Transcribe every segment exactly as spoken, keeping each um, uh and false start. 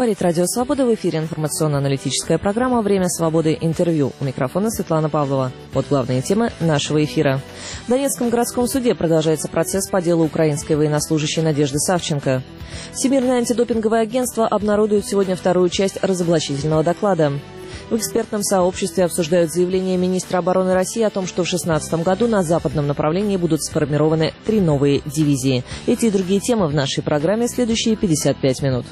Говорит Радио Свобода, в эфире информационно-аналитическая программа «Время свободы. Интервью». У микрофона Светлана Павлова. Вот главные темы нашего эфира. В Донецком городском суде продолжается процесс по делу украинской военнослужащей Надежды Савченко. Всемирное антидопинговое агентство обнародует сегодня вторую часть разоблачительного доклада. В экспертном сообществе обсуждают заявление министра обороны России о том, что в две тысячи шестнадцатом году на западном направлении будут сформированы три новые дивизии. Эти и другие темы в нашей программе следующие пятьдесят пять минут.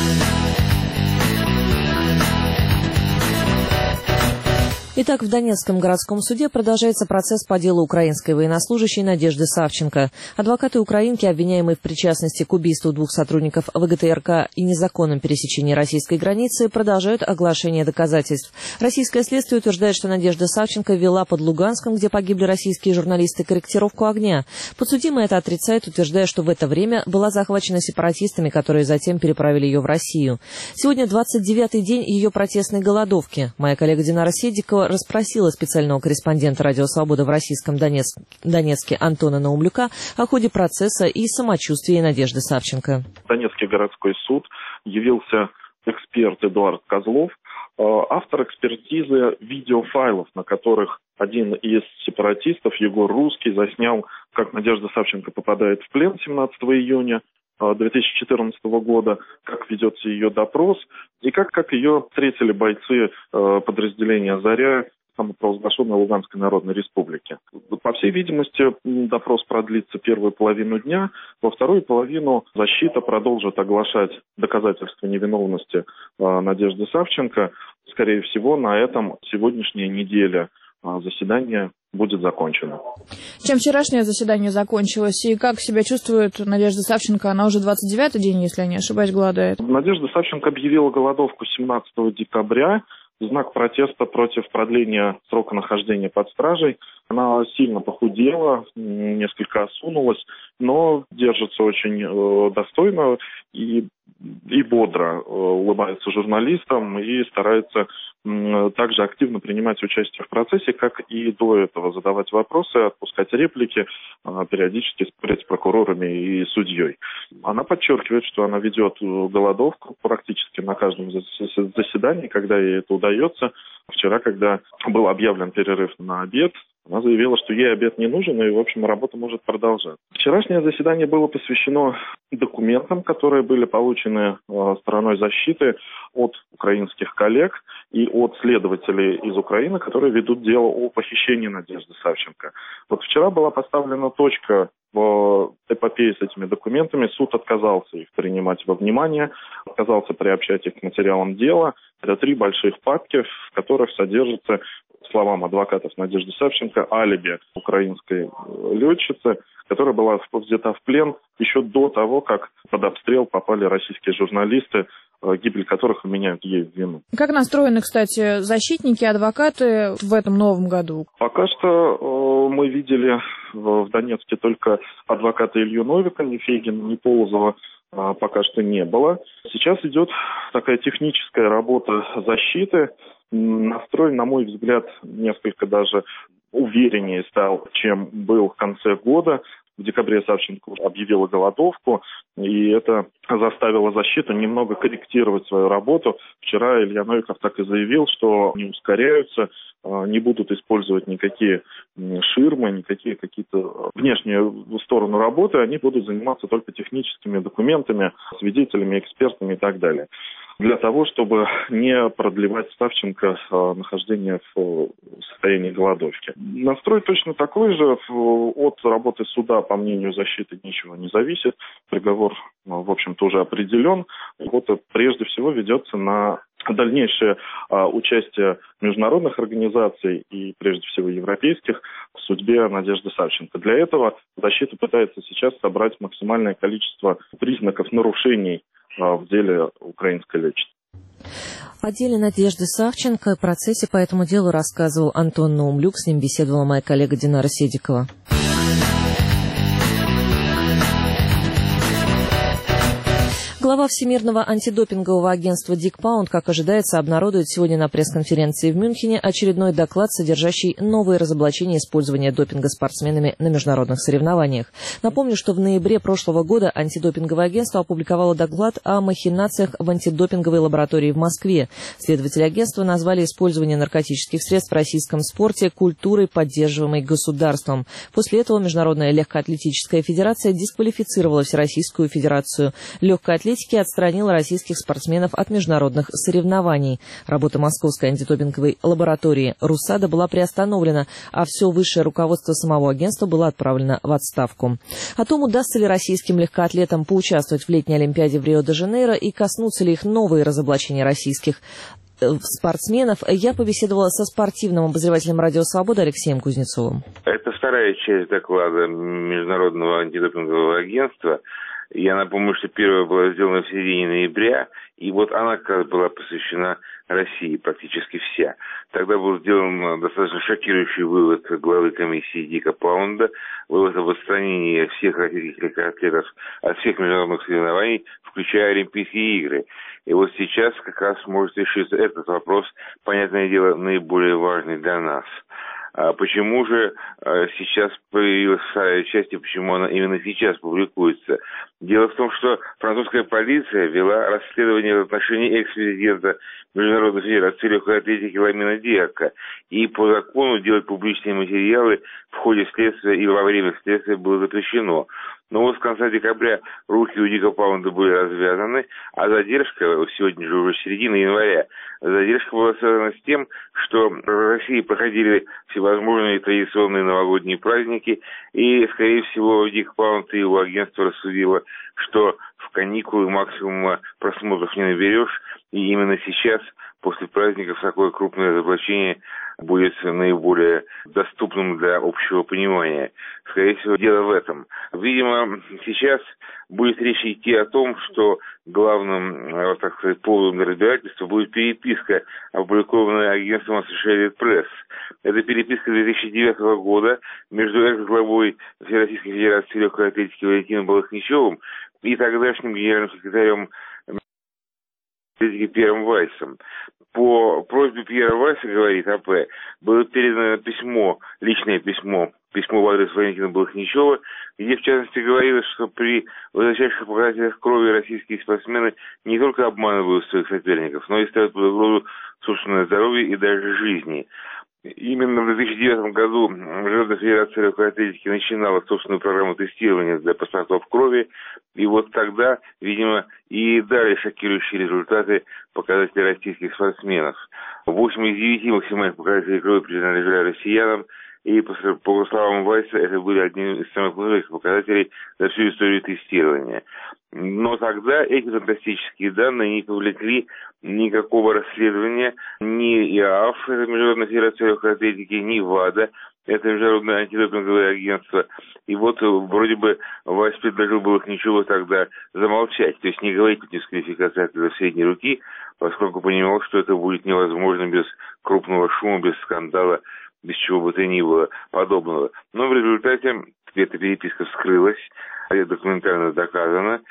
Итак, в Донецком городском суде продолжается процесс по делу украинской военнослужащей Надежды Савченко. Адвокаты украинки, обвиняемые в причастности к убийству двух сотрудников ВГТРК и незаконном пересечении российской границы, продолжают оглашение доказательств. Российское следствие утверждает, что Надежда Савченко вела под Луганском, где погибли российские журналисты, корректировку огня. Подсудимая это отрицает, утверждая, что в это время была захвачена сепаратистами, которые затем переправили ее в Россию. Сегодня двадцать девятый день ее протестной голодовки. Моя коллега Динара Седикова расспросила специального корреспондента «Радио Свобода» в российском Донецк... Донецке Антона Наумлюка о ходе процесса и самочувствии Надежды Савченко. В Донецкий городской суд явился эксперт Эдуард Козлов, автор экспертизы видеофайлов, на которых один из сепаратистов, Егор Русский, заснял, как Надежда Савченко попадает в плен семнадцатого июня две тысячи четырнадцатого года, как ведется ее допрос и как, как ее встретили бойцы э, подразделения «Заря» самопровозглашенной Луганской Народной Республики. По всей видимости, допрос продлится первую половину дня, во вторую половину защита продолжит оглашать доказательства невиновности э, Надежды Савченко. Скорее всего, на этом сегодняшняя неделя э, заседания будет закончено. Чем вчерашнее заседание закончилось и как себя чувствует Надежда Савченко? Она уже двадцать девятый день, если я не ошибаюсь, голодает. Надежда Савченко объявила голодовку семнадцатого декабря в знак протеста против продления срока нахождения под стражей. Она сильно похудела, несколько осунулась, но держится очень э, достойно и, и бодро э, улыбается журналистам и старается э, также активно принимать участие в процессе, как и до этого, задавать вопросы, отпускать реплики, э, периодически спорить с прокурорами и судьей. Она подчеркивает, что она ведет голодовку практически на каждом заседании, когда ей это удается. Вчера, когда был объявлен перерыв на обед, она заявила, что ей обед не нужен, и, в общем, работа может продолжаться. Вчерашнее заседание было посвящено документам, которые были получены э, стороной защиты от украинских коллег и от следователей из Украины, которые ведут дело о похищении Надежды Савченко. Вот вчера была поставлена точка в эпопее с этими документами. Суд отказался их принимать во внимание, отказался приобщать их к материалам дела. Это три больших папки, в которых содержится, словам адвокатов Надежды Савченко, алиби украинской летчицы, которая была взята в плен еще до того, как под обстрел попали российские журналисты, гибель которых вменяют ей в вину. Как настроены, кстати, защитники, адвокаты в этом новом году? Пока что э, мы видели в, в Донецке только адвоката Илью Новика, ни Фейгина, ни Полозова э, пока что не было. Сейчас идет такая техническая работа защиты. Настрой, на мой взгляд, несколько даже увереннее стал, чем был в конце года. В декабре Савченко объявила голодовку, и это заставило защиту немного корректировать свою работу. Вчера Илья Новиков так и заявил, что не ускоряются, не будут использовать никакие ширмы, никакие какие-то внешние стороны работы, они будут заниматься только техническими документами, свидетелями, экспертами и так далее. Для того, чтобы не продлевать Савченко нахождение в состоянии голодовки. Настрой точно такой же. От работы суда, по мнению защиты, ничего не зависит. Приговор, в общем-то, уже определен. Вот прежде всего ведется на дальнейшее участие международных организаций и, прежде всего, европейских в судьбе Надежды Савченко. Для этого защита пытается сейчас собрать максимальное количество признаков нарушений в деле украинской летчицы. О деле Надежды Савченко, о процессе по этому делу рассказывал Антон Наумлюк, с ним беседовала моя коллега Динара Седикова. Глава Всемирного антидопингового агентства Дик Паунд, как ожидается, обнародует сегодня на пресс-конференции в Мюнхене очередной доклад, содержащий новые разоблачения использования допинга спортсменами на международных соревнованиях. Напомню, что в ноябре прошлого года антидопинговое агентство опубликовало доклад о махинациях в антидопинговой лаборатории в Москве. Следователи агентства назвали использование наркотических средств в российском спорте культурой, поддерживаемой государством. После этого Международная легкоатлетическая федерация дисквалифицировала Всероссийскую федерацию легкой атлетики отстранила российских спортсменов от международных соревнований. Работа Московской антидопинговой лаборатории «Русада» была приостановлена, а все высшее руководство самого агентства было отправлено в отставку. О том, удастся ли российским легкоатлетам поучаствовать в летней Олимпиаде в Рио-де-Жанейро и коснутся ли их новые разоблачения российских спортсменов, я побеседовала со спортивным обозревателем «Радио Свобода» Алексеем Кузнецовым. Это вторая часть доклада Международного антидопингового агентства. Я напомню, что первая была сделана в середине ноября, и вот она как раз была посвящена России, практически вся. Тогда был сделан достаточно шокирующий вывод главы комиссии Дика Паунда, вывод об отстранении всех российских легкоатлетов от всех международных соревнований, включая Олимпийские игры. И вот сейчас как раз может решиться этот вопрос, понятное дело, наиболее важный для нас. А почему же сейчас появилась вторая часть и почему она именно сейчас публикуется? Дело в том, что французская полиция вела расследование в отношении экс-президента Международной федерации легкой атлетики Ламина Диака. И по закону делать публичные материалы в ходе следствия и во время следствия было запрещено. Но вот с конца декабря руки у Дика Паунда были развязаны, а задержка, сегодня же уже середина января, задержка была связана с тем, что в России проходили всевозможные традиционные новогодние праздники, и, скорее всего, Дик Паунд и его агентство рассудило, что в каникулы максимума просмотров не наберешь, и именно сейчас, после праздников, такое крупное разоблачение будет наиболее доступным для общего понимания. Скорее всего, дело в этом. Видимо, сейчас будет речь идти о том, что главным, так сказать, поводом для разбирательства будет переписка, опубликованная агентством Associated Press. Это переписка две тысячи девятого года между экс-главой Всероссийской федерации легкой атлетики Валентином Балахничевым и тогдашним генеральным секретарем Пьером Вайсом. По просьбе Пьера Вайса, говорит АП, было передано письмо, личное письмо, письмо в адрес Валентина Балахничева, где, в частности, говорилось, что при высочайших показателях крови российские спортсмены не только обманывают своих соперников, но и ставят под угрозу собственное здоровье и даже жизни. Именно в две тысячи девятом году Международная федерация легкой атлетики начинала собственную программу тестирования для паспортов крови, и вот тогда, видимо, и дали шокирующие результаты показателей российских спортсменов. Восемь из девяти максимальных показателей крови принадлежали россиянам, и, по, по словам Вайса, это были одни из самых высоких показателей за всю историю тестирования. Но тогда эти фантастические данные не повлекли никакого расследования ни ИААФ, это Международная федерация легкой атлетики, ни ВАДА, это Международное антидопинговое агентство. И вот вроде бы Вайс предложил Балахничеву тогда замолчать, то есть не говорить о дисквалификации атлета средней руки, поскольку понимал, что это будет невозможно без крупного шума, без скандала, без чего бы то ни было подобного. Но в результате эта переписка вскрылась, документально доказана,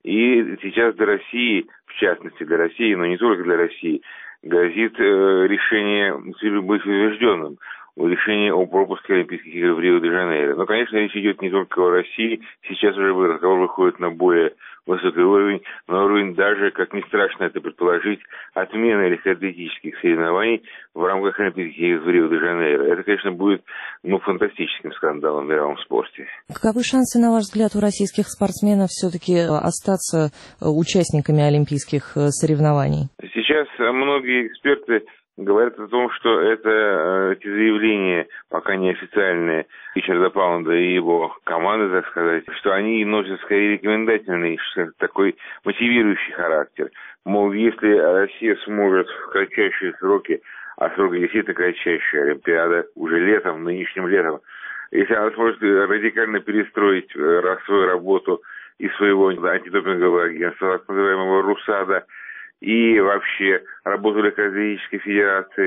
и сейчас для России, в частности для России, но не только для России, грозит э, решение быть утвержденным, решение о пропуске Олимпийских игр в Рио-де-Жанейро. Но, конечно, речь идет не только о России, сейчас уже разговор выходит на более высокий уровень, на уровень даже, как ни страшно это предположить, отмены легкоатлетических соревнований в рамках Олимпийских игр в Рио-де-Жанейро. Это, конечно, будет ну, фантастическим скандалом в мировом спорте. Каковы шансы, на ваш взгляд, у российских спортсменов все-таки остаться участниками олимпийских соревнований? Сейчас многие эксперты говорят о том, что это эти заявления, пока не официальные, Ричарда Паунда и его команды, так сказать, что они носят скорее рекомендательный, такой мотивирующий характер. Мол, если Россия сможет в кратчайшие сроки, а сроки действительно кратчайшие, Олимпиада уже летом, нынешним летом, если она сможет радикально перестроить свою работу и своего антидопингового агентства, так называемого «Русада», и вообще работу легкоатлетической федерации,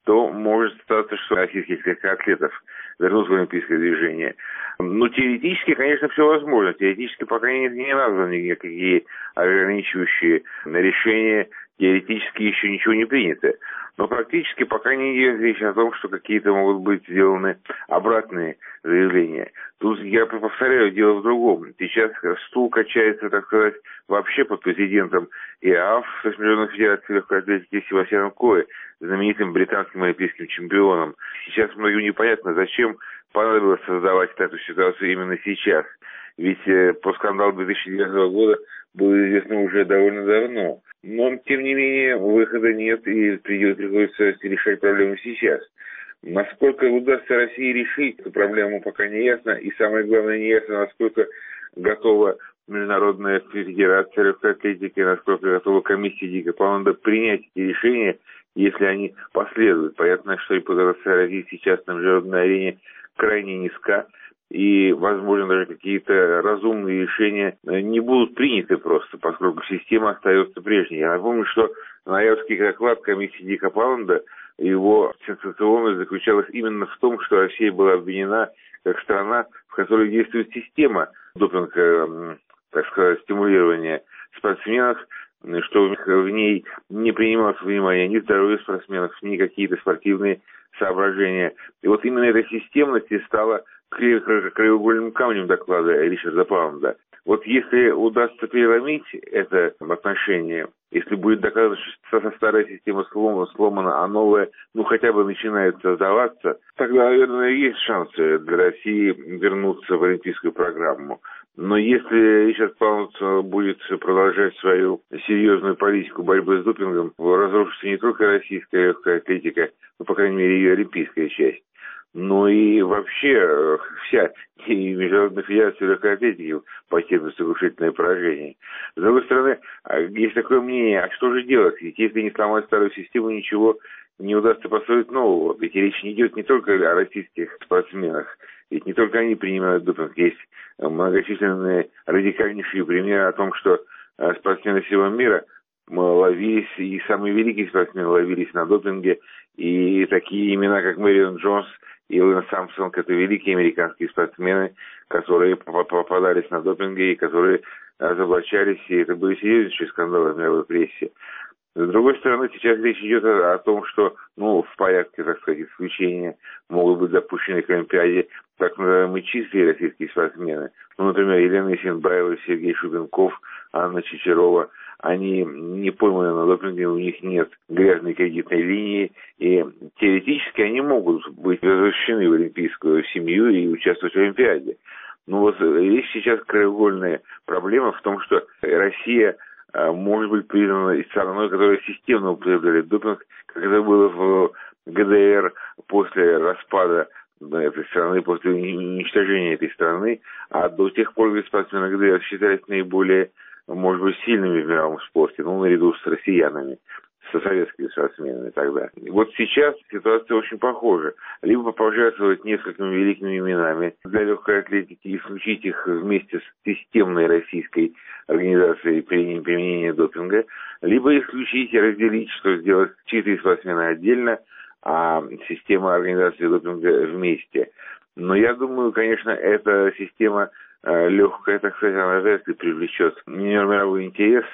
то может статься, что российских легкоатлетов вернут в олимпийское движение. Ну, теоретически, конечно, все возможно. Теоретически пока не, не названы никакие ограничивающие решения. Теоретически еще ничего не принято. Но практически пока не идет речь о том, что какие-то могут быть сделаны обратные заявления. Тут, я повторяю, дело в другом. Сейчас стул качается, так сказать, вообще под президентом ИААФ, Международной Федерации Легкой Атлетики, Себастьяном Кое, знаменитым британским олимпийским чемпионом. Сейчас многим непонятно, зачем понадобилось создавать эту ситуацию именно сейчас. Ведь э, по скандалу две тысячи девятого года было известно уже довольно давно. Но, тем не менее, выхода нет, и приходится решать проблему сейчас. Насколько удастся России решить эту проблему, пока не ясно. И самое главное, не ясно, насколько готова Международная Федерация Легкой Атлетики, насколько готова комиссия Дика Палланда принять эти решения, если они последуют. Понятно, что репутация России сейчас на международной арене крайне низка. И, возможно, даже какие-то разумные решения не будут приняты просто, поскольку система остается прежней. Я напомню, что ноябрьский доклад комиссии Дика Палланда, его сенсационность заключалась именно в том, что Россия была обвинена как страна, в которой действует система допинга, так сказать, стимулирования спортсменов, что в ней не принималось внимания ни здоровье спортсменов, ни какие-то спортивные соображения. И вот именно эта системность и стала краеугольным камнем доклада Ричарда Палланда. Вот если удастся переломить это отношение, если будет доказано, что старая система сломана, сломана, а новая, ну, хотя бы начинает создаваться, тогда, наверное, есть шансы для России вернуться в олимпийскую программу. Но если Ричард Палланд будет продолжать свою серьезную политику борьбы с допингом, разрушится не только российская легкая атлетика, но, по крайней мере, ее олимпийская часть. Ну и вообще вся и Международная Федерация Легкой Атлетики потерпит сокрушительное поражение. С другой стороны, есть такое мнение, а что же делать? Ведь если не сломать старую систему, ничего не удастся построить нового. Ведь речь не идет не только о российских спортсменах. Ведь не только они принимают допинг. Есть многочисленные радикальнейшие примеры о том, что спортсмены всего мира ловились, и самые великие спортсмены ловились на допинге. И такие имена, как Мэрион Джонс и Лэн Сампсон, это великие американские спортсмены, которые попадались на допинге и которые разоблачались, и это были серьезнейшие скандалы в мировой прессе. С другой стороны, сейчас речь идет о, о том, что, ну, в порядке, так сказать, исключения могут быть допущены к Олимпиаде так называемые чистые российские спортсмены. Ну, например, Елена Исенбаева, Сергей Шубенков, Анна Чичарова. Они не пойманы на допинге, у них нет грязной кредитной линии, и теоретически они могут быть возвращены в олимпийскую семью и участвовать в Олимпиаде. Но вот есть сейчас краеугольная проблема в том, что Россия может быть признана страной, которая системно употребляет допинг, как это было в ГДР после распада этой страны, после уничтожения этой страны, а до тех пор спортсмены ГДР считались наиболее, может быть, сильными в мировом спорте, ну, наряду с россиянами, со советскими спортсменами тогда. Вот сейчас ситуация очень похожа. Либо пожертвовать несколькими великими именами для легкой атлетики и исключить их вместе с системной российской организацией применения допинга, либо исключить и разделить, что сделать чистые спортсмены отдельно, а система организации допинга вместе. Но я думаю, конечно, эта система э, легкая, так сказать, она вряд ли привлечет мировой интерес.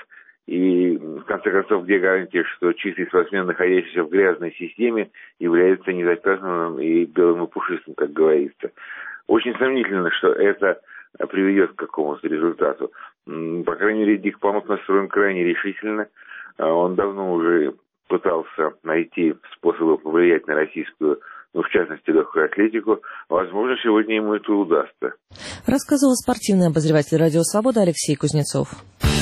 И, в конце концов, где гарантия, что чистый спортсмен, находящийся в грязной системе, является недоказанным и белым и пушистым, как говорится. Очень сомнительно, что это приведет к какому-то результату. По крайней мере, Дик Палланд настроен крайне решительно. Он давно уже пытался найти способы повлиять на российскую, ну, в частности, легкую атлетику. Возможно, сегодня ему это удастся. Рассказывал спортивный обозреватель «Радио Свобода» Алексей Кузнецов.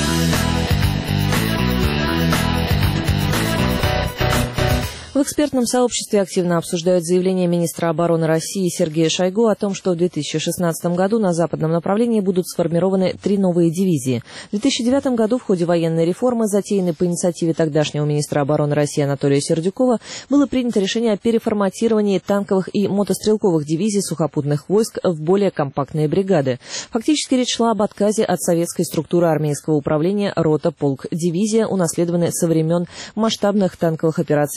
В экспертном сообществе активно обсуждают заявление министра обороны России Сергея Шойгу о том, что в две тысячи шестнадцатом году на западном направлении будут сформированы три новые дивизии. В две тысячи девятом году в ходе военной реформы, затеянной по инициативе тогдашнего министра обороны России Анатолия Сердюкова, было принято решение о переформатировании танковых и мотострелковых дивизий сухопутных войск в более компактные бригады. Фактически речь шла об отказе от советской структуры армейского управления рота, полк, дивизия, унаследованной со времен масштабных танковых операций Второй мировой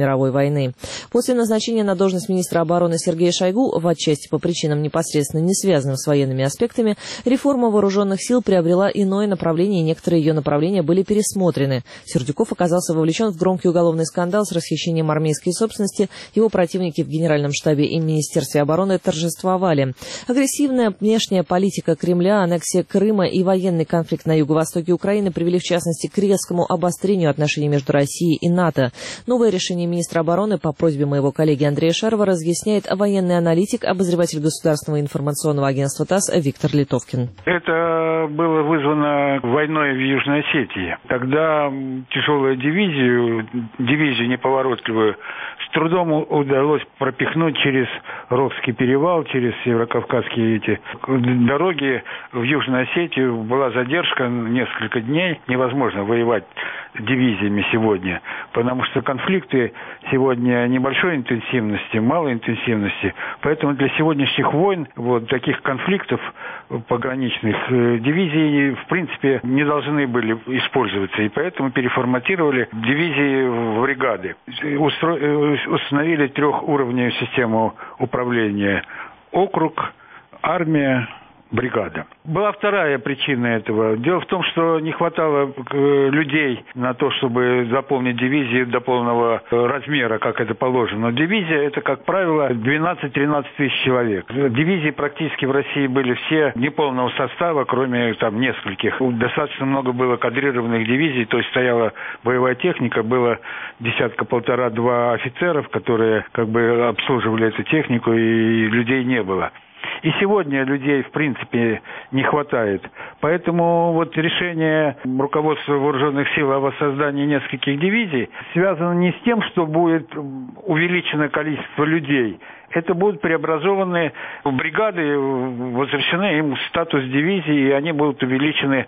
мировой войны. После назначения на должность министра обороны Сергея Шойгу, в отчасти по причинам непосредственно не связанным с военными аспектами, реформа вооруженных сил приобрела иное направление, и некоторые ее направления были пересмотрены. Сердюков оказался вовлечен в громкий уголовный скандал с расхищением армейской собственности. Его противники в Генеральном штабе и Министерстве обороны торжествовали. Агрессивная внешняя политика Кремля, аннексия Крыма и военный конфликт на юго-востоке Украины привели, в частности, к резкому обострению отношений между Россией и НАТО. Новое решение министра обороны по просьбе моего коллеги Андрея Шарова разъясняет военный аналитик, обозреватель государственного информационного агентства ТАСС Виктор Литовкин. Это было вызвано войной в Южной Осетии. Тогда тяжелую дивизию, дивизию неповоротливую, с трудом удалось пропихнуть через Рогский перевал, через северокавказские эти дороги в Южной Осетии. Была задержка несколько дней. Невозможно воевать дивизиями сегодня, потому что конфликты сегодня небольшой интенсивности, малой интенсивности. Поэтому для сегодняшних войн, вот таких конфликтов пограничных, дивизии в принципе не должны были использоваться. И поэтому переформатировали дивизии в бригады. Устро... Установили трехуровневую систему управления: округ, армия, бригада. Была вторая причина этого. Дело в том, что не хватало людей на то, чтобы заполнить дивизии до полного размера, как это положено. Дивизия – это, как правило, двенадцать-тринадцать тысяч человек. Дивизии практически в России были все неполного состава, кроме там нескольких. Достаточно много было кадрированных дивизий, то есть стояла боевая техника, было десятка-полтора-два офицеров, которые как бы обслуживали эту технику, и людей не было. И сегодня людей, в принципе, не хватает. Поэтому вот решение руководства вооруженных сил о воссоздании нескольких дивизий связано не с тем, что будет увеличено количество людей. Это будут преобразованы в бригады, возвращены им статус дивизии, и они будут увеличены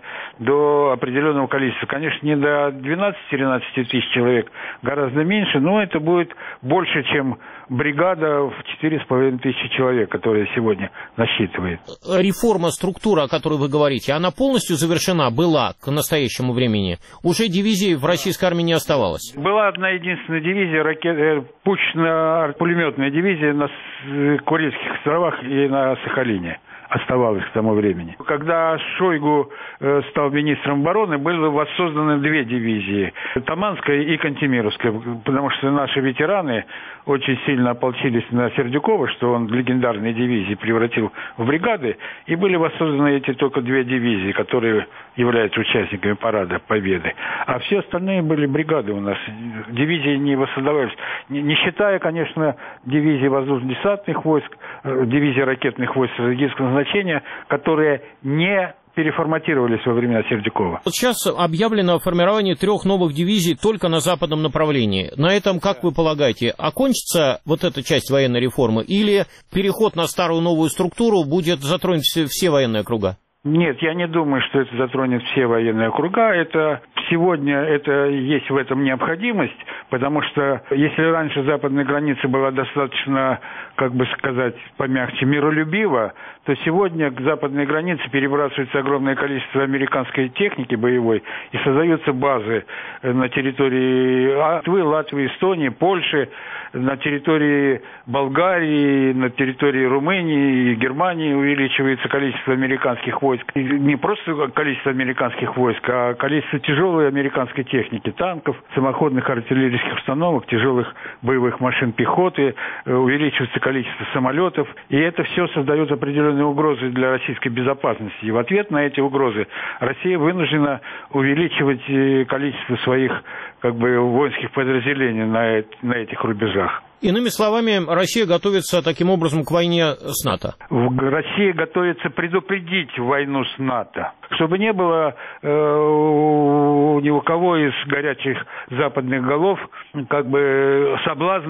до определенного количества. Конечно, не до двенадцати-тринадцати тысяч человек, гораздо меньше, но это будет больше, чем бригада в четыре с половиной тысячи человек, которая сегодня насчитывает. Реформа, структура, о которой вы говорите, она полностью завершена была к настоящему времени? Уже дивизии в российской армии не оставалось? Была одна единственная дивизия, ракет, пушечно-пулеметная дивизия на Курильских островах и на Сахалине. Оставалось к тому времени. Когда Шойгу э, стал министром обороны, были воссозданы две дивизии. Таманская и Кантемировская. Потому что наши ветераны очень сильно ополчились на Сердюкова, что он легендарные дивизии превратил в бригады. И были воссозданы эти только две дивизии, которые являются участниками парада Победы. А все остальные были бригады у нас. Дивизии не воссоздавались. Не, не считая, конечно, дивизии воздушно-десантных войск, э, дивизии ракетных войск стратегического назначения, которые не переформатировались во времена Сердюкова. Вот сейчас объявлено о формировании трех новых дивизий только на западном направлении. На этом, как вы полагаете, окончится вот эта часть военной реформы, или переход на старую новую структуру будет затронуть все, все военные округа? Нет, я не думаю, что это затронет все военные округа. Это сегодня это есть в этом необходимость, потому что если раньше западная граница была достаточно, как бы сказать, помягче, миролюбива, то сегодня к западной границе перебрасывается огромное количество американской техники боевой и создаются базы на территории Латвии, Латвии, Эстонии, Польши, на территории Болгарии, на территории Румынии и Германии увеличивается количество американских войск. И не просто количество американских войск, а количество тяжелой американской техники, танков, самоходных артиллерийских установок, тяжелых боевых машин пехоты, увеличивается количество самолетов. И это все создает определенные угрозы для российской безопасности. И в ответ на эти угрозы Россия вынуждена увеличивать количество своих как бы воинских подразделений на, на этих рубежах. Иными словами, Россия готовится таким образом к войне с НАТО? Россия готовится предупредить войну с НАТО. Чтобы не было э, ни у кого из горячих западных голов как бы соблазна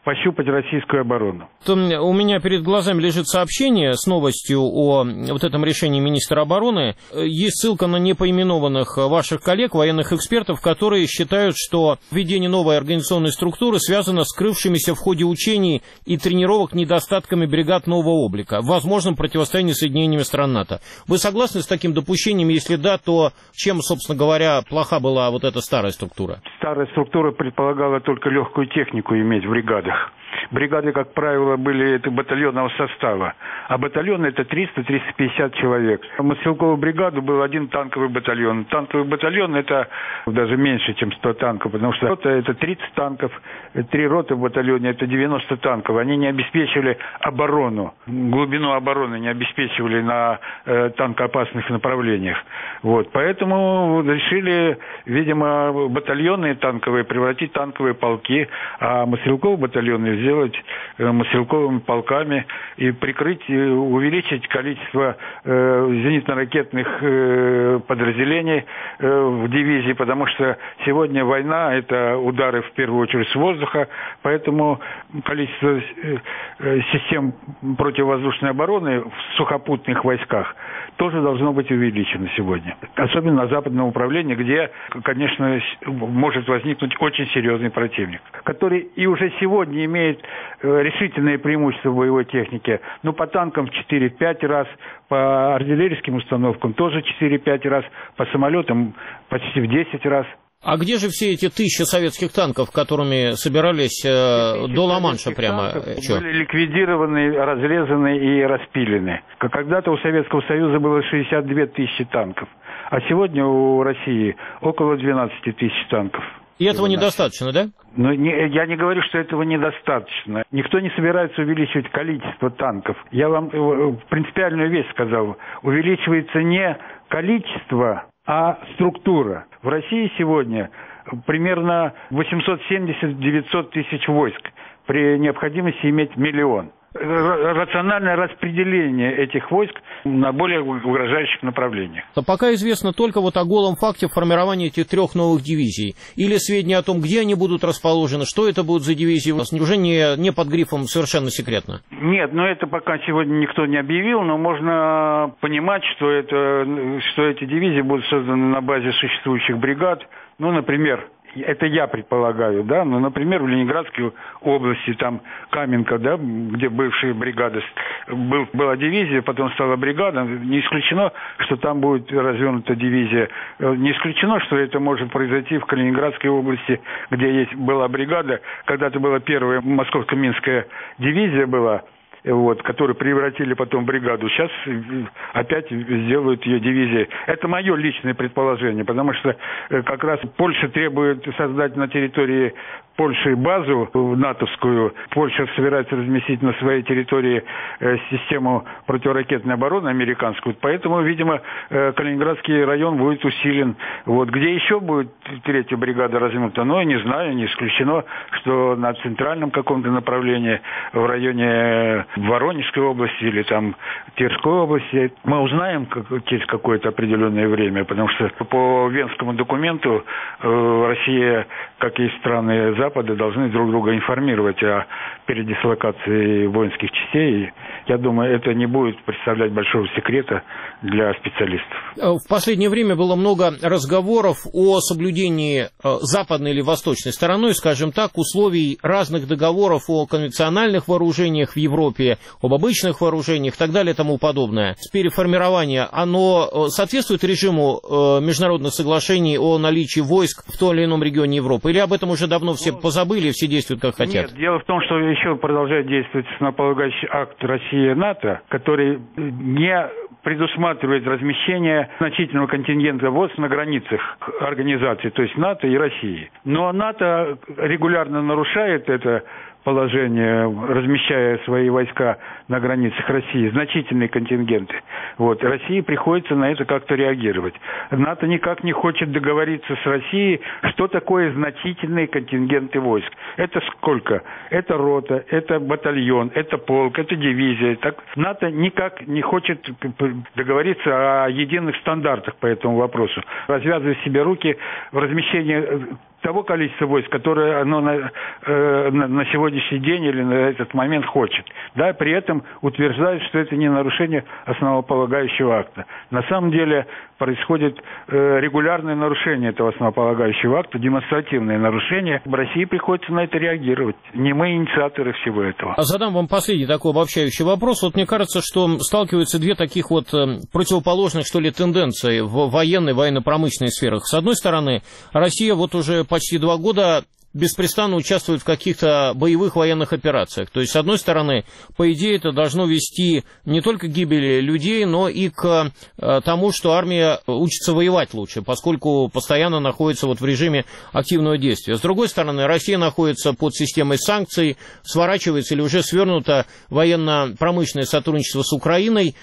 пощупать российскую оборону. У меня перед глазами лежит сообщение с новостью о вот этом решении министра обороны. Есть ссылка на непоименованных ваших коллег, военных экспертов, которые считают, что введение новой организационной структуры связано с скрывшимися в ходе учений и тренировок недостатками бригад нового облика, возможным противостоянием с соединениями стран НАТО. Вы согласны с таким допущением? Если да, то чем, собственно говоря, плоха была вот эта старая структура? Старая структура предполагала только легкую технику иметь в бригадах. Бригады, как правило, были это батальонного состава, а батальон это триста — триста пятьдесят человек. В мотострелковую бригаду был один танковый батальон. Танковый батальон это даже меньше, чем сто танков, потому что рота это тридцать танков, три роты в батальоне это девяносто танков. Они не обеспечивали оборону, глубину обороны не обеспечивали на э, танкоопасных направлениях. Вот. Поэтому решили, видимо, батальоны танковые превратить в танковые полки, а мотострелковые батальоны сделать э, мотострелковыми полками и прикрыть, э, увеличить количество э, зенитно-ракетных э, подразделений э, в дивизии, потому что сегодня война – это удары в первую очередь с воздуха, поэтому количество э, э, систем противовоздушной обороны в сухопутных войсках тоже должно быть увеличено сегодня. Особенно на западном направлении, где, конечно, может возникнуть очень серьезный противник, который и уже сегодня имеет решительное преимущество в боевой технике. Ну, по танкам в четыре-пять раз, по артиллерийским установкам тоже четыре-пять раз, по самолетам почти в десять раз. А где же все эти тысячи советских танков, которыми собирались э, до Ла-Манша прямо? Были ликвидированы, разрезаны и распилены. Когда-то у Советского Союза было шестьдесят две тысячи танков, а сегодня у России около двенадцать тысяч танков. И этого недостаточно, да? Но не, я не говорю, что этого недостаточно. Никто не собирается увеличивать количество танков. Я вам э, принципиальную вещь сказал. Увеличивается не количество, а структура. В России сегодня примерно восемьсот семьдесят - девятьсот тысяч войск. При необходимости иметь миллион. Рациональное распределение этих войск на более угрожающих направлениях. Но пока известно только вот о голом факте формирования этих трех новых дивизий. Или сведения о том, где они будут расположены, что это будут за дивизии, уже не, не под грифом совершенно секретно. Нет, но это пока сегодня никто не объявил, но можно понимать, что, это, что эти дивизии будут созданы на базе существующих бригад. Ну, например, это я предполагаю, да, ну, например, в Ленинградской области, там, Каменка, да, где бывшая бригада, был, была дивизия, потом стала бригада, не исключено, что там будет развернута дивизия, не исключено, что это может произойти в Калининградской области, где есть, была бригада, когда-то была первая Московско-Минская дивизия была, вот, которые превратили потом в бригаду. Сейчас опять сделают ее дивизией. Это мое личное предположение, потому что как раз Польша требует создать на территории Польши базу натовскую. Польша собирается разместить на своей территории систему противоракетной обороны американскую. Поэтому, видимо, Калининградский район будет усилен. Вот. Где еще будет третья бригада развернута? Ну, я не знаю, не исключено, что на центральном каком-то направлении в районе Воронежской области или там Тверской области мы узнаем как, через какое-то определенное время, потому что по Венскому документу э, Россия, как и страны Запада, должны друг друга информировать о передислокации воинских частей. Я думаю, это не будет представлять большого секрета для специалистов. В последнее время было много разговоров о соблюдении западной или восточной стороной, скажем так, условий разных договоров о конвенциональных вооружениях в Европе, об обычных вооружениях и так далее и тому подобное. Переформирование, оно соответствует режиму международных соглашений о наличии войск в том или ином регионе Европы? Или об этом уже давно все позабыли и все действуют как хотят? Нет, дело в том, что еще продолжает действовать основополагающий акт Россия-НАТО, который не предусматривает размещение значительного контингента войск на границах организации, то есть НАТО и России. Но НАТО регулярно нарушает это положение, размещая свои войска на границах России, значительные контингенты. Вот. России приходится на это как-то реагировать. НАТО никак не хочет договориться с Россией, что такое значительные контингенты войск. Это сколько? Это рота, это батальон, это полк, это дивизия. Так, НАТО никак не хочет договориться о единых стандартах по этому вопросу, развязывая себе руки в размещении того количества войск, которое оно на, э, на, на сегодняшний день или на этот момент хочет. Да, при этом утверждает, что это не нарушение основополагающего акта. На самом деле происходит э, регулярное нарушение этого основополагающего акта, демонстративное нарушение. В России приходится на это реагировать. Не мы инициаторы всего этого. А задам вам последний такой обобщающий вопрос. Вот мне кажется, что сталкиваются две таких вот противоположных, что ли, тенденции в военной, военно-промышленной сферах. С одной стороны, Россия вот уже почти два года беспрестанно участвует в каких-то боевых военных операциях. То есть, с одной стороны, по идее, это должно вести не только к гибели людей, но и к э, тому, что армия учится воевать лучше, поскольку постоянно находится вот в режиме активного действия. С другой стороны, Россия находится под системой санкций, сворачивается или уже свернуто военно-промышленное сотрудничество с Украиной,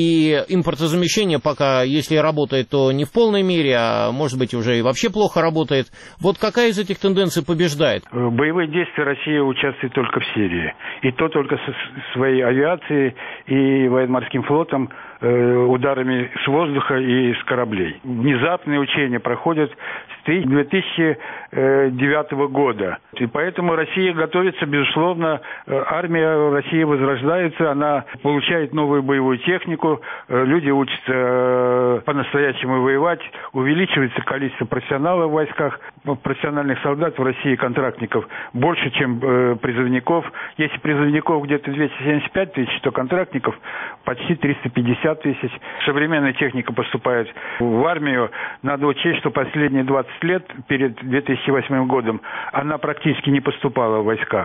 и импортозамещение пока, если работает, то не в полной мере, а может быть уже и вообще плохо работает. Вот какая из этих тенденций побеждает? В боевые действия Россия участвует только в Сирии. И то только со своей авиацией и военно-морским флотом, э, ударами с воздуха и с кораблей. Внезапные учения проходят с две тысячи девятого года. И поэтому Россия готовится, безусловно, армия России возрождается, она получает новую боевую технику, люди учатся по-настоящему воевать, увеличивается количество профессионалов в войсках, профессиональных солдат в России, контрактников, больше, чем призывников. Если призывников где-то двести семьдесят пять тысяч, то контрактников почти триста пятьдесят тысяч. Современная техника поступает в армию. Надо учесть, что последние двадцать лет, перед две тысячи восьмым годом, она практически не поступала в войска.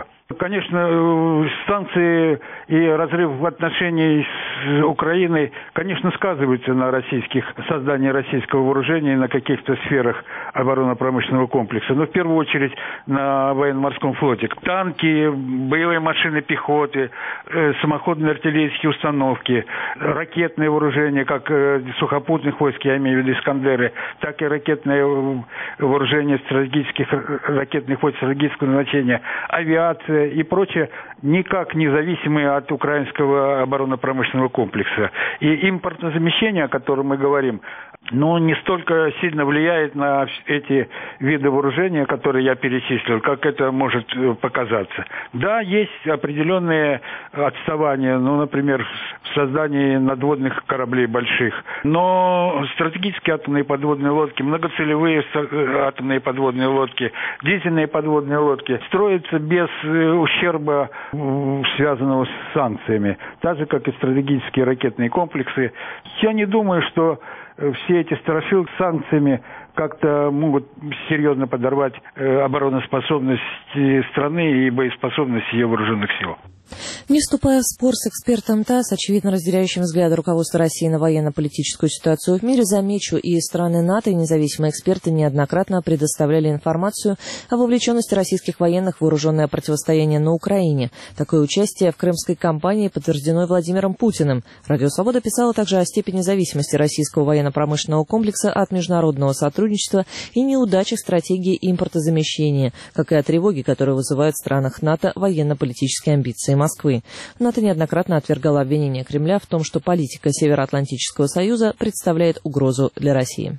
Конечно, санкции и разрыв в отношении с Украиной, конечно, сказываются на российских, создании российского вооружения на каких-то сферах оборонно-промышленного комплекса. Но в первую очередь на военно-морском флоте. Танки, боевые машины пехоты, самоходные артиллерийские установки, ракетное вооружение, как сухопутных войск, я имею в виду «Искандеры», так и ракетное вооружение стратегических ракетных войск стратегического назначения, авиация и прочее, никак не зависимые от украинского оборонно-промышленного комплекса. И импортозамещение, о котором мы говорим, но не столько сильно влияет на эти виды вооружения, которые я перечислил, как это может показаться. Да, есть определенные отставания, ну, например, в создании надводных кораблей больших, но стратегические атомные подводные лодки, многоцелевые атомные подводные лодки, дизельные подводные лодки строятся без ущерба, связанного с санкциями, так же, как и стратегические ракетные комплексы. Я не думаю, что все эти страшилки с санкциями как-то могут серьезно подорвать обороноспособность страны и боеспособность ее вооруженных сил. Не вступая в спор с экспертом ТАСС, очевидно разделяющим взгляды руководства России на военно-политическую ситуацию в мире, замечу, и страны НАТО, и независимые эксперты неоднократно предоставляли информацию о вовлеченности российских военных в вооруженное противостояние на Украине. Такое участие в крымской кампании подтверждено и Владимиром Путиным. Радио «Свобода» писала также о степени зависимости российского военно-промышленного комплекса от международного сотрудничества и неудачах стратегии импортозамещения, как и о тревоге, которую вызывают в странах НАТО военно-политические амбиции Москвы. НАТО неоднократно отвергало обвинения Кремля в том, что политика Североатлантического союза представляет угрозу для России.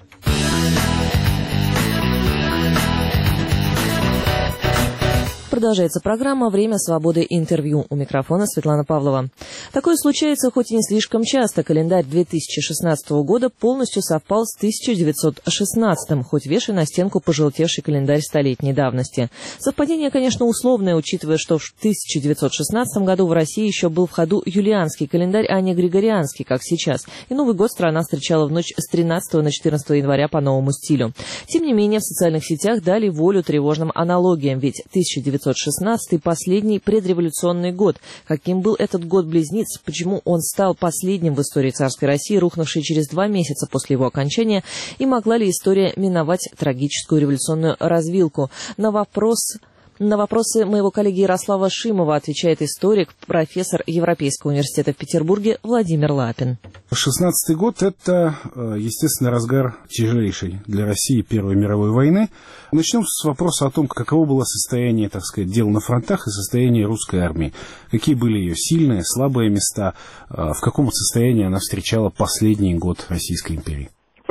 Продолжается программа «Время свободы. Интервью». У микрофона Светлана Павлова. Такое случается хоть и не слишком часто. Календарь две тысячи шестнадцатого года полностью совпал с тысяча девятьсот шестнадцатым, хоть вешай на стенку пожелтевший календарь столетней давности. Совпадение, конечно, условное, учитывая, что в тысяча девятьсот шестнадцатом году в России еще был в ходу юлианский календарь, а не григорианский, как сейчас. И Новый год страна встречала в ночь с тринадцатого на четырнадцатое января по новому стилю. Тем не менее, в социальных сетях дали волю тревожным аналогиям, ведь тысяча девятьсот шестнадцатый – последний предреволюционный год. Каким был этот год-близнец, почему он стал последним в истории царской России, рухнувшей через два месяца после его окончания, и могла ли история миновать трагическую революционную развилку? На вопрос... На вопросы моего коллеги Ярослава Шимова отвечает историк, профессор Европейского университета в Петербурге Владимир Лапин. шестнадцатый год – это, естественно, разгар тяжелейшей для России Первой мировой войны. Начнем с вопроса о том, каково было состояние, так сказать, дел на фронтах и состояние русской армии. Какие были ее сильные, слабые места, в каком состоянии она встречала последний год Российской империи.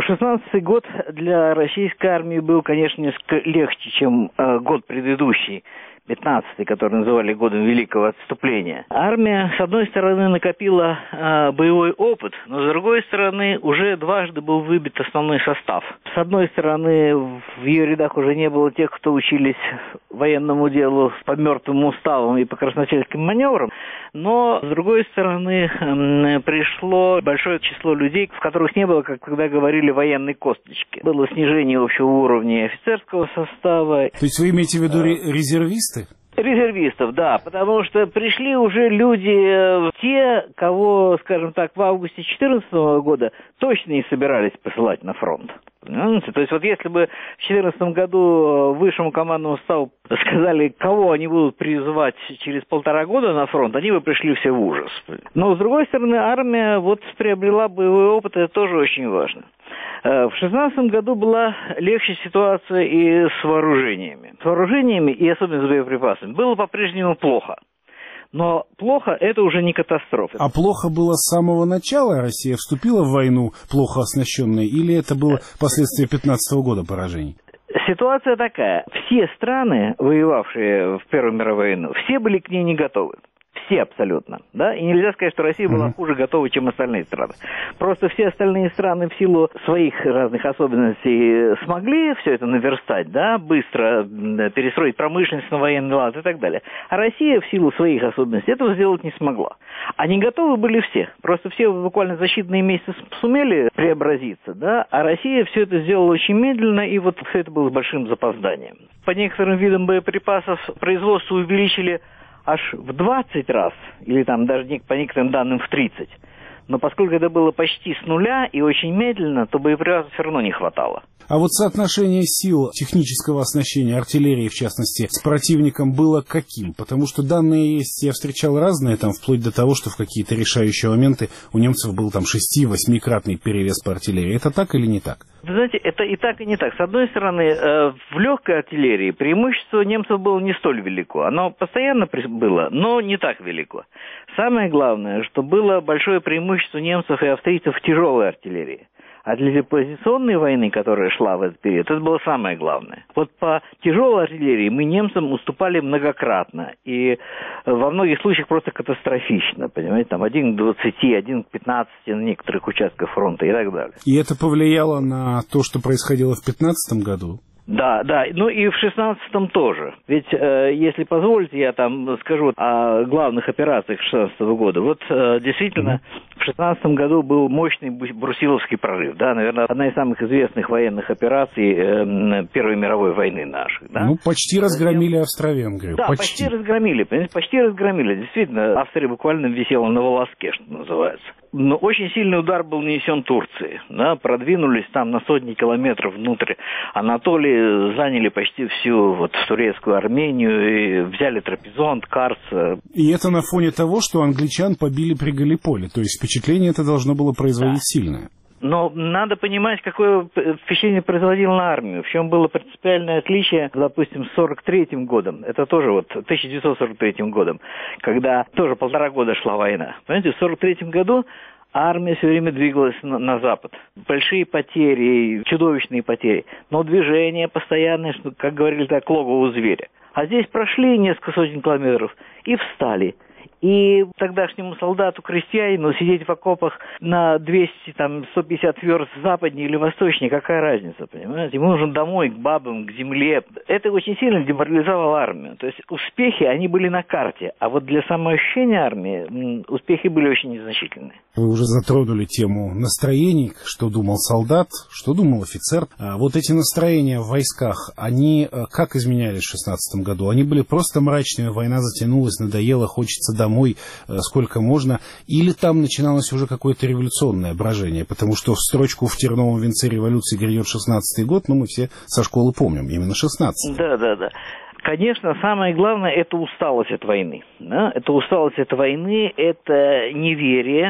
шестнадцатый год для российской армии был, конечно, несколько легче, чем э, год предыдущий. пятнадцатый, который называли годом Великого Отступления. Армия, с одной стороны, накопила э, боевой опыт, но с другой стороны, уже дважды был выбит основной состав. С одной стороны, в ее рядах уже не было тех, кто учились военному делу по мертвым уставам и по красносельским маневрам, но, с другой стороны, э, пришло большое число людей, в которых не было, как когда говорили, военной косточки. Было снижение общего уровня офицерского состава. То есть вы имеете в виду резервисты? Резервистов, да, потому что пришли уже люди, те, кого, скажем так, в августе две тысячи четырнадцатого года точно не собирались посылать на фронт. Понимаете? То есть вот если бы в две тысячи четырнадцатом году высшему командному составу сказали, кого они будут призывать через полтора года на фронт, они бы пришли все в ужас. Но, с другой стороны, армия вот приобрела боевой опыт, это тоже очень важно. В шестнадцатом году была легче ситуация и с вооружениями. С вооружениями и особенно с боеприпасами было по-прежнему плохо. Но плохо – это уже не катастрофа. А плохо было с самого начала? Россия вступила в войну плохо оснащенная? Или это было последствия пятнадцатого года поражений? Ситуация такая. Все страны, воевавшие в Первую мировую войну, все были к ней не готовы. Все абсолютно, да, и нельзя сказать, что Россия была хуже готова, чем остальные страны. Просто все остальные страны в силу своих разных особенностей смогли все это наверстать, да, быстро перестроить промышленность на военный лад и так далее. А Россия в силу своих особенностей этого сделать не смогла. Они готовы были все, просто все буквально за считанные месяцы сумели преобразиться, да, а Россия все это сделала очень медленно, и вот все это было с большим запозданием. По некоторым видам боеприпасов производство увеличили аж в двадцать раз, или там даже по некоторым данным в тридцать. Но поскольку это было почти с нуля и очень медленно, то боеприпасов все равно не хватало. А вот соотношение сил технического оснащения, артиллерии в частности, с противником было каким? Потому что данные есть, я встречал разные, там вплоть до того, что в какие-то решающие моменты у немцев был там шести-восьмикратный перевес по артиллерии. Это так или не так? Вы знаете, это и так, и не так. С одной стороны, в легкой артиллерии преимущество немцев было не столь велико. Оно постоянно было, но не так велико. Самое главное, что было большое преимущество немцев и австрийцев в тяжелой артиллерии. А для позиционной войны, которая шла в этот период, это было самое главное. Вот по тяжелой артиллерии мы немцам уступали многократно. И во многих случаях просто катастрофично. Понимаете, там один к двадцати, один к пятнадцати на некоторых участках фронта и так далее. И это повлияло на то, что происходило в пятнадцатом году? Да, да, ну и в шестнадцатом тоже. Ведь, э, если позволите, я там скажу о главных операциях шестнадцатого года. Вот, э, действительно, в шестнадцатом году был мощный Брусиловский прорыв, да, наверное, одна из самых известных военных операций э, Первой мировой войны наших, да. Ну, почти разгромили Австро-Венгрию. Да, почти, почти разгромили, понимаете, почти разгромили. Действительно, Австрия буквально висела на волоске, что называется. Но очень сильный удар был нанесен Турции, да, продвинулись там на сотни километров внутрь Анатолии, заняли почти всю вот турецкую Армению, и взяли Трапезонд, Карс. И это на фоне того, что англичан побили при Галиполи, то есть впечатление это должно было производить да. сильное. Но надо понимать, какое впечатление производило на армию. В чем было принципиальное отличие, допустим, с сорок третьим годом. Это тоже вот тысяча девятьсот сорок третьим годом, когда тоже полтора года шла война. Понимаете, в сорок третьем году армия все время двигалась на, на запад. Большие потери, чудовищные потери. Но движение постоянное, как говорили так, логово зверя. А здесь прошли несколько сотен километров и встали. И тогдашнему солдату, крестьянину сидеть в окопах на двести, там, сто пятьдесят верст западнее или восточнее, какая разница, понимаете? Ему нужен домой, к бабам, к земле. Это очень сильно деморализовало армию. То есть успехи, они были на карте, а вот для самоощущения армии успехи были очень незначительные. Вы уже затронули тему настроений, что думал солдат, что думал офицер. А вот эти настроения в войсках, они как изменялись в шестнадцатом году? Они были просто мрачными, война затянулась, надоело, хочется домой, сколько можно, или там начиналось уже какое-то революционное брожение, потому что в строчку в терновом венце революции грядет шестнадцатый год, но мы все со школы помним, именно шестнадцатый. Да, да, да. Конечно, самое главное – это усталость от войны. Да? Это усталость от войны, это неверие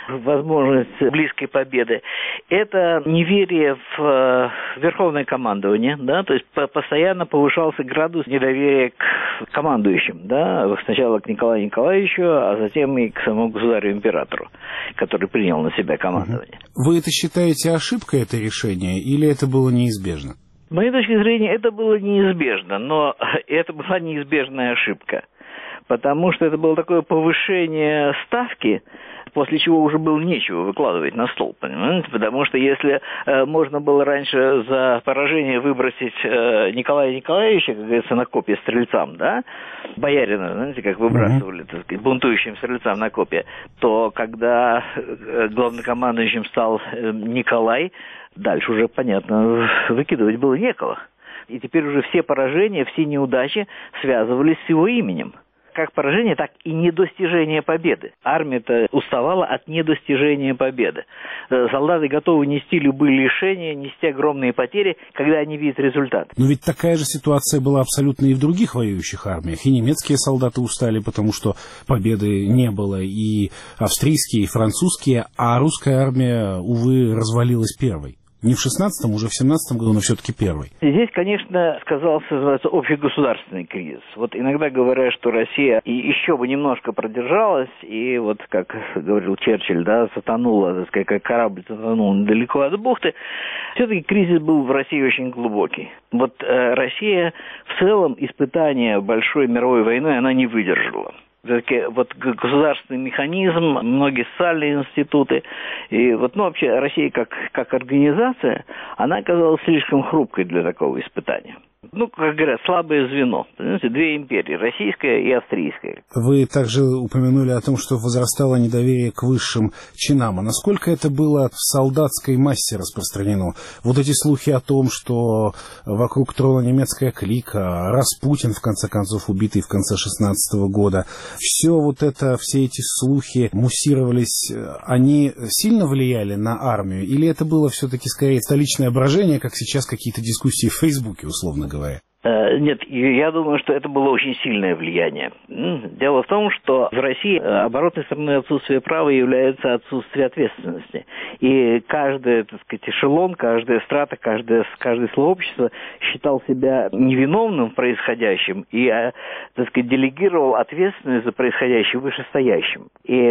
возможность близкой победы, это неверие в верховное командование, да, то есть постоянно повышался градус недоверия к командующим, да, сначала к Николаю Николаевичу, а затем и к самому государю-императору, который принял на себя командование. Вы это считаете ошибкой, это решение, или это было неизбежно? С моей точки зрения, это было неизбежно, но это была неизбежная ошибка, потому что это было такое повышение ставки, после чего уже было нечего выкладывать на стол, понимаете? Потому что если э, можно было раньше за поражение выбросить э, Николая Николаевича, как говорится, на копье стрельцам, да, боярина, знаете, как выбрасывали, так сказать, бунтующим стрельцам на копье, то когда э, главнокомандующим стал э, Николай, дальше уже, понятно, выкидывать было некого. И теперь уже все поражения, все неудачи связывались с его именем. Как поражение, так и недостижение победы. Армия-то уставала от недостижения победы. Солдаты готовы нести любые лишения, нести огромные потери, когда они видят результат. Но ведь такая же ситуация была абсолютно и в других воюющих армиях. И немецкие солдаты устали, потому что победы не было, и австрийские, и французские, а русская армия, увы, развалилась первой. Не в шестнадцатом, уже в семнадцатом году, но все-таки первый. Здесь, конечно, сказался, называется, общегосударственный кризис. Вот иногда говорят, что Россия и еще бы немножко продержалась, и вот, как говорил Черчилль, да, затонула, так сказать, как корабль затонул недалеко от бухты. Все-таки кризис был в России очень глубокий. Вот э, Россия в целом испытания большой мировой войной она не выдержала. Все-таки вот государственный механизм, многие социальные институты, и вот, ну, вообще Россия как, как организация, она оказалась слишком хрупкой для такого испытания. Ну, как говорят, слабое звено. Понимаете, две империи, российская и австрийская. Вы также упомянули о том, что возрастало недоверие к высшим чинам. А насколько это было в солдатской массе распространено? Вот эти слухи о том, что вокруг трона немецкая клика, Распутин, в конце концов, убитый в конце шестнадцатого года, все вот это, все эти слухи муссировались, они сильно влияли на армию? Или это было все-таки скорее столичное брожение, как сейчас какие-то дискуссии в Фейсбуке, условно говоря? Нет, я думаю, что это было очень сильное влияние. Дело в том, что в России оборотной стороной отсутствия права является отсутствие ответственности. И каждый, так сказать, эшелон, каждая страта, каждое, каждое сообщество считал себя невиновным в происходящем и, так сказать, делегировал ответственность за происходящее вышестоящим.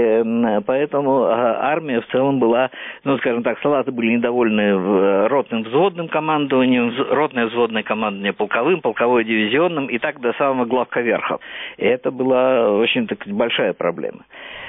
И поэтому армия в целом была, ну, скажем так, солдаты были недовольны ротным взводным командованием, ротное взводное командование полковым, полковой дивизионным и так до самого главковерха. И это была очень, так сказать, большая проблема.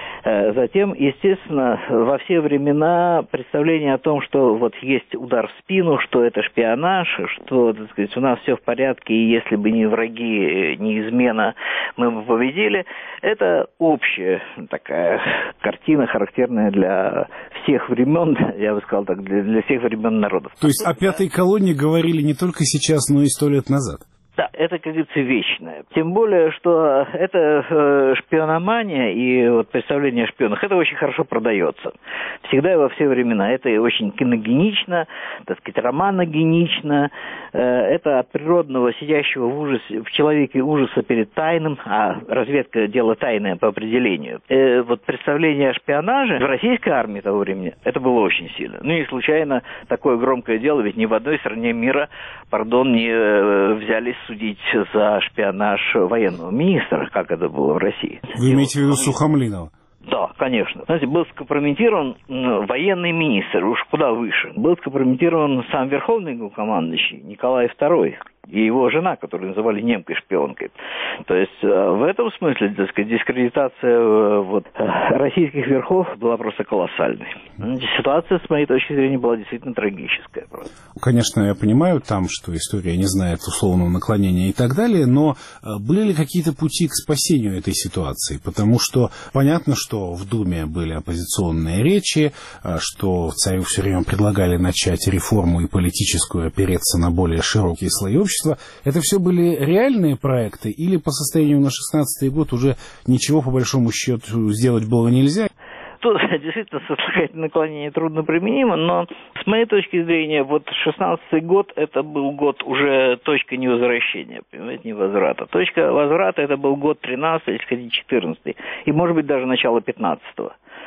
Затем, естественно, во все времена представление о том, что вот есть удар в спину, что это шпионаж, что, так сказать, у нас все в порядке, и если бы не враги, не измена, мы бы победили, это общая такая картина, характерная для всех времен, я бы сказал так, для, для всех времен народов. То есть о пятой колонне говорили не только сейчас, но и сто лет назад? Да, это, как говорится, вечное. Тем более, что это э, шпиономания и вот представление о шпионах, это очень хорошо продается. Всегда и во все времена. Это очень киногенично, так сказать, романогенично. Э, это от природного, сидящего в ужасе, в человеке ужаса перед тайным, а разведка – дело тайное по определению. Э, вот представление о шпионаже в российской армии того времени, это было очень сильно. Ну и случайно такое громкое дело, ведь ни в одной стране мира, пардон, не э, взялись судить за шпионаж военного министра, как это было в России. Вы имеете в виду Сухомлинова? Да, конечно. Знаете, был скомпрометирован военный министр, уж куда выше. Был скомпрометирован сам верховный главнокомандующий Николай второй и его жена, которую называли немкой-шпионкой. То есть в этом смысле, так сказать, дискредитация вот, российских верхов была просто колоссальной. Ситуация, с моей точки зрения, была действительно трагическая. Просто. Конечно, я понимаю там, что история не знает условного наклонения и так далее, но были ли какие-то пути к спасению этой ситуации? Потому что понятно, что в Думе были оппозиционные речи, что царю все время предлагали начать реформу и политическую, опереться на более широкие слои общества. Это все были реальные проекты или по состоянию на шестнадцатый год уже ничего по большому счету сделать было нельзя? Тут действительно сослагательное наклонение трудно применимо, но с моей точки зрения, вот шестнадцатый год это был год уже точка невозвращения, понимаете, невозврата. Точка возврата это был год тринадцатый, если хотите, четырнадцатый, и может быть даже начало пятнадцатого.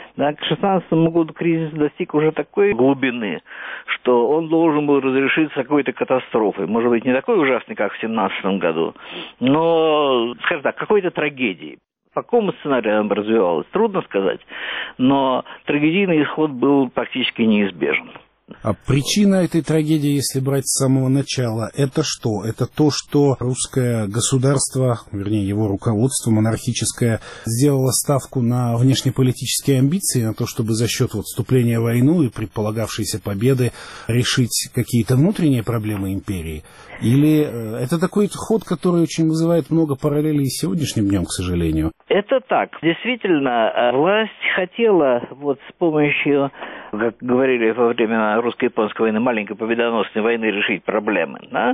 Да, к шестнадцатому году кризис достиг уже такой глубины, что он должен был разрешиться какой-то катастрофой. Может быть, не такой ужасной, как в семнадцатом году, но, скажем так, какой-то трагедией. По какому сценарию она развивалась, трудно сказать, но трагедийный исход был практически неизбежен. А причина этой трагедии, если брать с самого начала, это что? Это то, что русское государство, вернее его руководство монархическое, сделало ставку на внешнеполитические амбиции, на то, чтобы за счет вот вступления в войну и предполагавшейся победы решить какие-то внутренние проблемы империи? Или это такой ход, который очень вызывает много параллелей с сегодняшним днем, к сожалению? Это так. Действительно, власть хотела вот с помощью, как говорили во время русско-японской войны, маленькой победоносной войны решить проблемы. Да?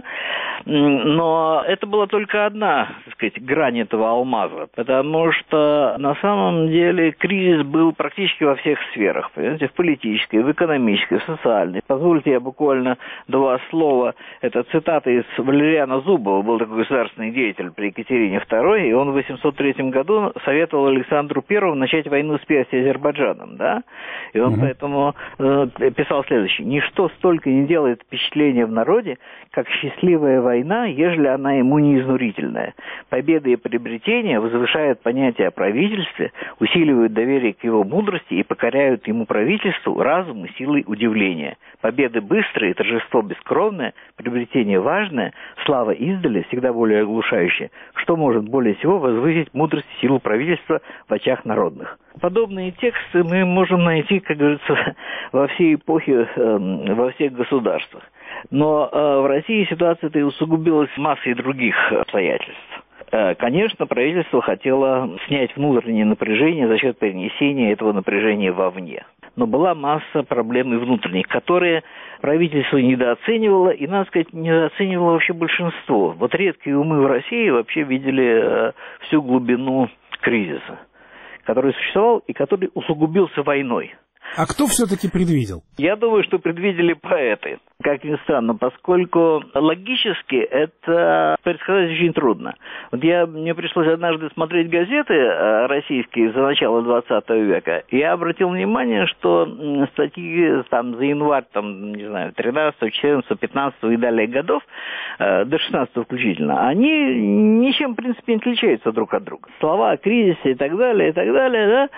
Но это была только одна, так сказать, грань этого алмаза, потому что на самом деле кризис был практически во всех сферах, понимаете, в политической, в экономической, в социальной. Позвольте я буквально два слова. Это цитата из Валериана Зубова, был такой государственный деятель при Екатерине второй, и он в восемьсот третьем году советовал Александру Первому начать войну с Персией и Азербайджаном, да? И он mm-hmm. поэтому э, писал следующее: «Ничто столько не делает впечатления в народе, как счастливая война, ежели она ему не изнурительная. Победы и приобретения возвышают понятие о правительстве, усиливают доверие к его мудрости и покоряют ему правительству разуму силой удивления. Победы быстрые, торжество бескровное, приобретение важное, слава издали всегда более оглушающая. Что может более всего возвысить мудрость и силу правительства в очах народных?» Подобные тексты мы можем найти, как говорится, во всей эпохе, э, во всех государствах. Но э, в России ситуация-то и усугубилась массой других обстоятельств. Э, конечно, правительство хотело снять внутреннее напряжение за счет перенесения этого напряжения вовне. Но была масса проблем и внутренних, которые правительство недооценивало, и, надо сказать, недооценивало вообще большинство. Вот редкие умы в России вообще видели э, всю глубину кризиса, который существовал и который усугубился войной. А кто все-таки предвидел? Я думаю, что предвидели поэты, как ни странно, поскольку логически это предсказать очень трудно. Вот я, мне пришлось однажды смотреть газеты российские за начало двадцатого века, и я обратил внимание, что статьи там, за январь, там, не знаю, тринадцатого, четырнадцатого, пятнадцатого и далее годов, до шестнадцатого включительно, они ничем, в принципе, не отличаются друг от друга. Слова о кризисе и так далее, и так далее, да,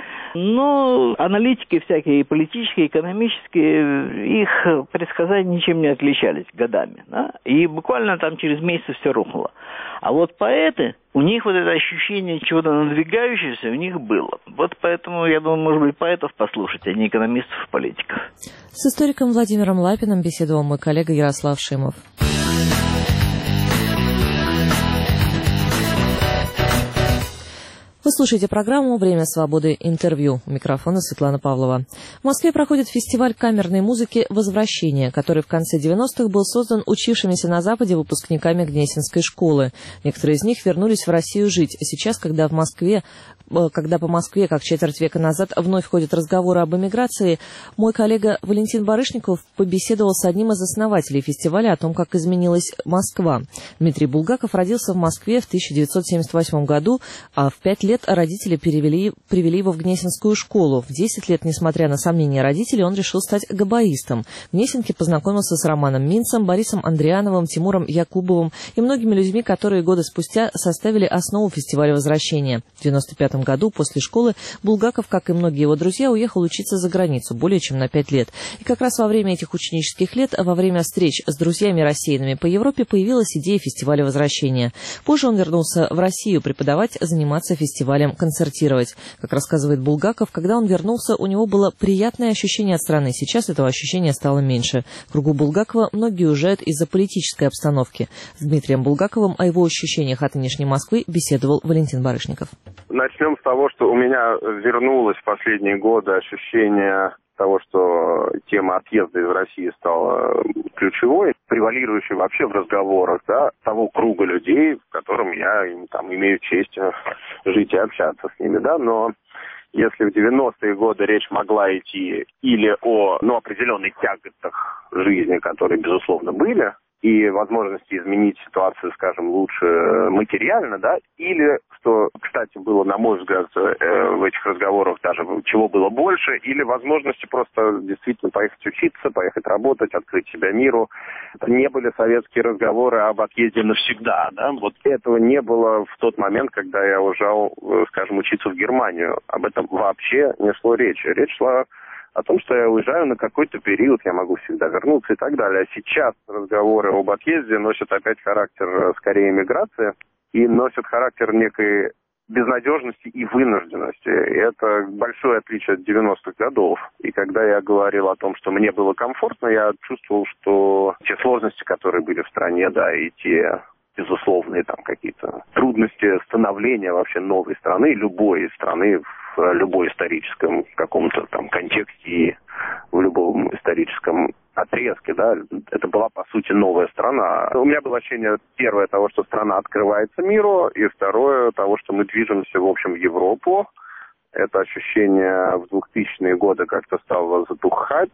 но аналитики всякие, и политические, и экономические, их предсказания ничем не отличались годами, да? И буквально там через месяц все рухнуло. А вот поэты, у них вот это ощущение чего-то надвигающегося у них было. Вот поэтому, я думаю, может быть, поэтов послушать, а не экономистов и политиков. С историком Владимиром Лапиным беседовал мой коллега Ярослав Шимов. Вы слушаете программу «Время свободы. Интервью». У микрофона Светлана Павлова. В Москве проходит фестиваль камерной музыки «Возвращение», который в конце девяностых был создан учившимися на Западе выпускниками Гнесинской школы. Некоторые из них вернулись в Россию жить. Сейчас, когда в Москве, когда по Москве, как четверть века назад, вновь ходят разговоры об эмиграции, мой коллега Валентин Барышников побеседовал с одним из основателей фестиваля о том, как изменилась Москва. Дмитрий Булгаков родился в Москве в тысяча девятьсот семьдесят восьмом году, а в пять лет родители перевели, привели его в Гнесинскую школу. В десять лет, несмотря на сомнения родителей, он решил стать габаистом. В Гнесинке познакомился с Романом Минцем, Борисом Андриановым, Тимуром Якубовым и многими людьми, которые годы спустя составили основу фестиваля «Возвращения». В девяносто пятом году после школы Булгаков, как и многие его друзья, уехал учиться за границу более чем на пять лет. И как раз во время этих ученических лет, во время встреч с друзьями рассеянными по Европе, появилась идея фестиваля «Возвращения». Позже он вернулся в Россию преподавать, заниматься фестивалем, концертировать. Как рассказывает Булгаков, когда он вернулся, у него было приятное ощущение от страны. Сейчас этого ощущения стало меньше. В кругу Булгакова многие уезжают из-за политической обстановки. С Дмитрием Булгаковым о его ощущениях от нынешней Москвы беседовал Валентин Барышников. Начнем с того, что у меня вернулось в последние годы ощущение того, что тема отъезда из России стала ключевой, превалирующей вообще в разговорах, да, того круга людей, в котором я там имею честь жить и общаться с ними, да, но если в девяностые годы речь могла идти или о, ну, определенных тяготах жизни, которые, безусловно, были, и возможности изменить ситуацию, скажем, лучше материально, да, или, что, кстати, было, на мой взгляд, в этих разговорах даже чего было больше, или возможности просто действительно поехать учиться, поехать работать, открыть себя миру. Это не были советские разговоры об отъезде навсегда, да, вот этого не было в тот момент, когда я уезжал, скажем, учиться в Германию. Об этом вообще не шло речи. Речь шла о том, что я уезжаю на какой-то период, я могу всегда вернуться и так далее. А сейчас разговоры об отъезде носят опять характер скорее миграции и носят характер некой безнадежности и вынужденности. И это большое отличие от девяностых годов. И когда я говорил о том, что мне было комфортно, я чувствовал, что те сложности, которые были в стране, да, и те безусловные там какие-то трудности становления вообще новой страны, любой страны в любой историческом каком-то там контексте и в любом историческом отрезке, да, это была, по сути, новая страна. У меня было ощущение, первое, того, что страна открывается миру, и второе, того, что мы движемся, в общем, в Европу. Это ощущение в двухтысячные годы как-то стало затухать,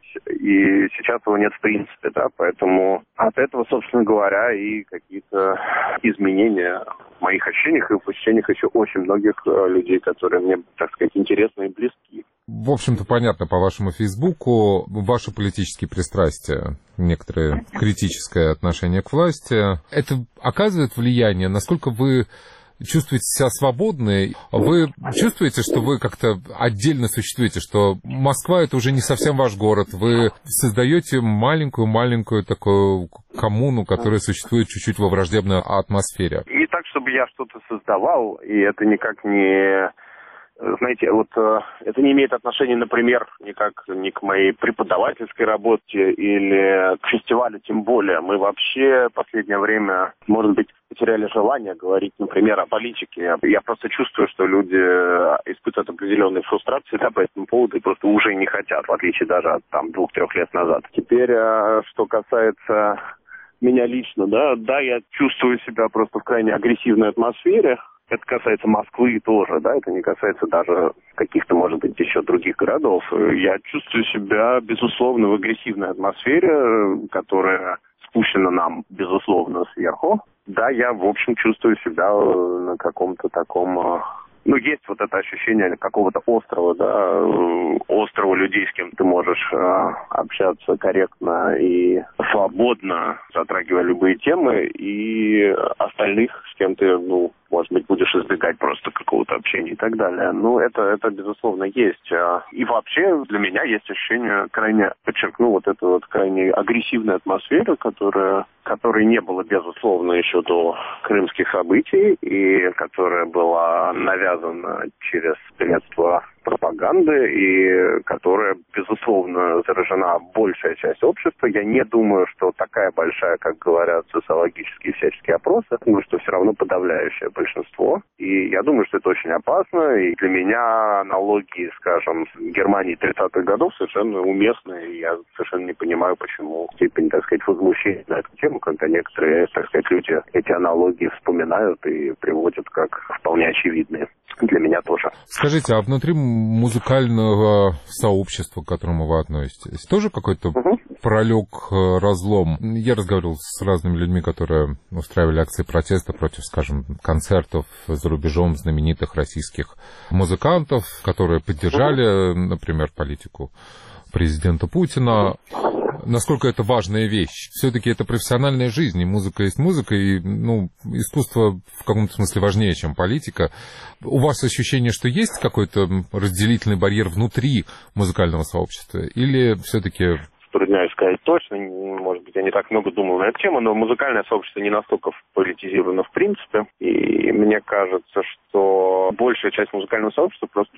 и сейчас его нет в принципе, да, поэтому от этого, собственно говоря, и какие-то изменения в моих ощущениях и в ощущениях еще очень многих людей, которые мне, так сказать, интересны и близки. В общем-то, понятно по вашему Фейсбуку, ваши политические пристрастия, некоторое критическое отношение к власти. Это оказывает влияние, насколько вы чувствуете себя свободны? Вы чувствуете, что вы как-то отдельно существуете, что Москва — это уже не совсем ваш город, вы создаете маленькую-маленькую такую коммуну, которая существует чуть-чуть во враждебной атмосфере? Не так, чтобы я что-то создавал, и это никак не... Знаете, вот э, это не имеет отношения, например, никак ни к моей преподавательской работе или к фестивалю, тем более. Мы вообще в последнее время, может быть, потеряли желание говорить, например, о политике. Я просто чувствую, что люди испытывают определенные фрустрации, да, по этому поводу и просто уже не хотят, в отличие даже от там двух-трех лет назад. Теперь, э, что касается меня лично, да, да, я чувствую себя просто в крайне агрессивной атмосфере. Это касается Москвы тоже, да, это не касается даже каких-то, может быть, еще других городов. Я чувствую себя, безусловно, в агрессивной атмосфере, которая спущена нам, безусловно, сверху. Да, я, в общем, чувствую себя на каком-то таком... Ну, есть вот это ощущение какого-то острова, да, острова людей, с кем ты можешь э, общаться корректно и свободно, затрагивая любые темы, и остальных, с кем ты, ну, может быть, будешь избегать просто какого-то общения и так далее. Ну, это, это безусловно, есть. И вообще для меня есть ощущение крайне, подчеркну, вот эту вот крайне агрессивную атмосферу, которая, которой не было, безусловно, еще до крымских событий, и которая была навязана через средства пропаганды, и которая, безусловно, заражена большая часть общества. Я не думаю, что такая большая, как говорят социологические всяческие опросы, я думаю, что все равно подавляющее большинство. И я думаю, что это очень опасно, и для меня аналогии, скажем, с Германией тридцатых годов совершенно уместны, и я совершенно не понимаю, почему степень, так сказать, возмущения на эту тему, когда некоторые, так сказать, люди эти аналогии вспоминают и приводят как вполне очевидные. Для меня тоже. Скажите, а внутри музыкального сообщества, к которому вы относитесь, тоже какой-то угу. пролег разлом? Я разговаривал с разными людьми, которые устраивали акции протеста против, скажем, концертов за рубежом знаменитых российских музыкантов, которые поддержали, угу. например, политику президента Путина. Насколько это важная вещь. Все-таки это профессиональная жизнь, и музыка есть музыка, и ну, искусство в каком-то смысле важнее, чем политика. У вас ощущение, что есть какой-то разделительный барьер внутри музыкального сообщества? Или все-таки... Трудно сказать точно, может быть, я не так много думал на эту тему, но музыкальное сообщество не настолько политизировано в принципе, и мне кажется, что большая часть музыкального сообщества просто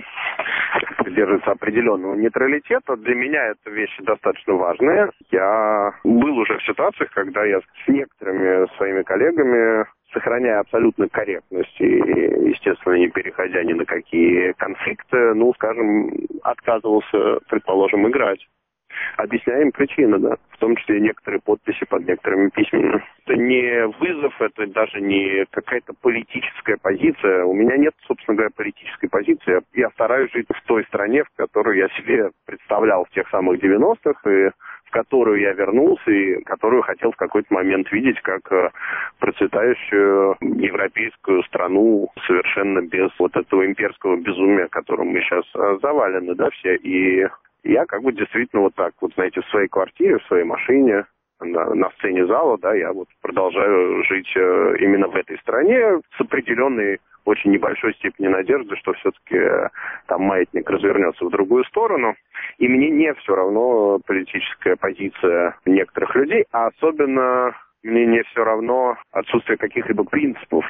придерживается определенного нейтралитета. Для меня это вещи достаточно важные. Я был уже в ситуациях, когда я с некоторыми своими коллегами, сохраняя абсолютную корректность и, естественно, не переходя ни на какие конфликты, ну, скажем, отказывался, предположим, играть. Объясняем причины, да, в том числе некоторые подписи под некоторыми письмами. Это не вызов, это даже не какая-то политическая позиция. У меня нет, собственно говоря, политической позиции. Я стараюсь жить в той стране, в которой я себе представлял в тех самых девяностых, и в которую я вернулся и которую хотел в какой-то момент видеть как процветающую европейскую страну совершенно без вот этого имперского безумия, которым мы сейчас завалены, да, все. И я как бы действительно вот так, вот знаете, в своей квартире, в своей машине, на, на сцене зала, да, я вот продолжаю жить э, именно в этой стране с определенной очень небольшой степени надежды, что все-таки э, там маятник развернется в другую сторону. И мне не все равно политическая позиция некоторых людей, а особенно мне не все равно отсутствие каких-либо принципов.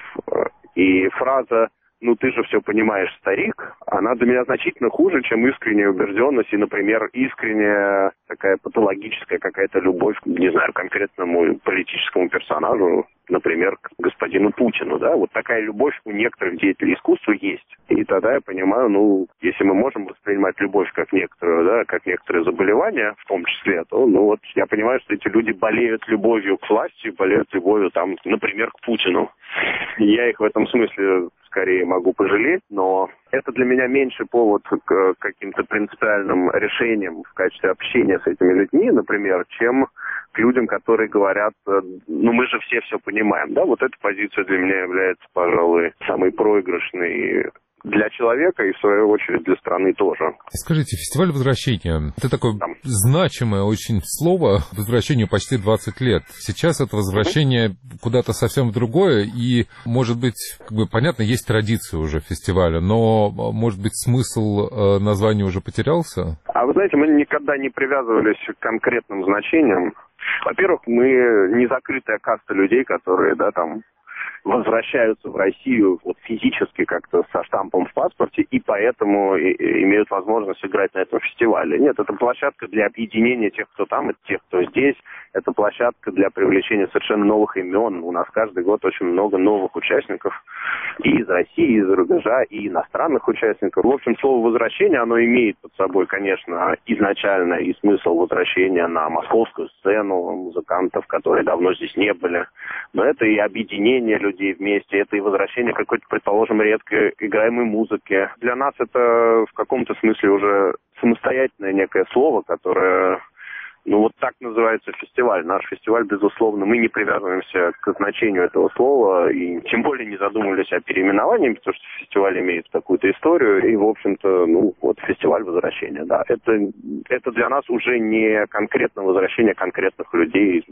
И фраза «ну ты же все понимаешь, старик», она для меня значительно хуже, чем искренняя убежденность и, например, искренняя такая патологическая какая-то любовь, не знаю, конкретному политическому персонажу, например, к господину Путину, да, вот такая любовь у некоторых деятелей искусства есть. И тогда я понимаю, ну, если мы можем воспринимать любовь как некоторую, да, как некоторые заболевания, в том числе, то, ну, вот я понимаю, что эти люди болеют любовью к власти, болеют любовью, там, например, к Путину. И я их в этом смысле скорее могу пожалеть, но это для меня меньше повод к каким-то принципиальным решениям в качестве общения с этими людьми, например, чем к людям, которые говорят, ну мы же все все понимаем, да, вот эта позиция для меня является, пожалуй, самой проигрышной для человека и, в свою очередь, для страны тоже. Скажите, фестиваль возвращения, это такое Там. значимое очень слово, возвращению почти двадцать лет. Сейчас это возвращение mm-hmm. куда-то совсем в другое, и, может быть, как бы, понятно, есть традиция уже фестиваля, но, может быть, смысл э, названия уже потерялся? А вы знаете, мы никогда не привязывались к конкретным значениям. Во-первых, мы не закрытая каста людей, которые, да, там, возвращаются в Россию вот физически как-то со штампом в паспорте и поэтому и, и имеют возможность играть на этом фестивале. Нет, это площадка для объединения тех, кто там, и тех, кто здесь. Это площадка для привлечения совершенно новых имен. У нас каждый год очень много новых участников и из России, и из-за рубежа, и иностранных участников. В общем, слово «возвращение», оно имеет под собой, конечно, изначально и смысл возвращения на московскую сцену музыкантов, которые давно здесь не были. Но это и объединение людей вместе, это и возвращение какой-то, предположим, редко играемой музыки. Для нас это в каком-то смысле уже самостоятельное некое слово, которое... Ну, вот так называется фестиваль. Наш фестиваль, безусловно, мы не привязываемся к значению этого слова и тем более не задумывались о переименовании, потому что фестиваль имеет какую-то историю. И, в общем-то, ну, вот фестиваль возвращения, да. Это, это для нас уже не конкретно возвращение конкретных людей,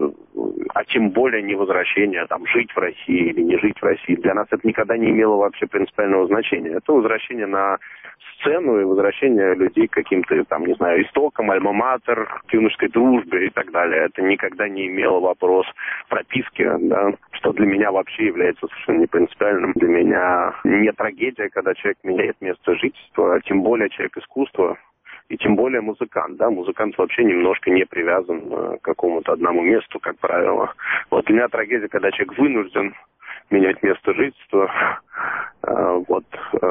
а тем более не возвращение, там, жить в России или не жить в России. Для нас это никогда не имело вообще принципиального значения. Это возвращение на сцену и возвращение людей к каким-то, там, не знаю, истокам, альма-матер, к юношеской дружбе и так далее. Это никогда не имело вопрос прописки, да, что для меня вообще является совершенно не принципиальным. Для меня не трагедия, когда человек меняет место жительства, а тем более человек искусства, и тем более музыкант, да, музыкант вообще немножко не привязан к какому-то одному месту, как правило. Вот для меня трагедия, когда человек вынужден менять место жительства, вот,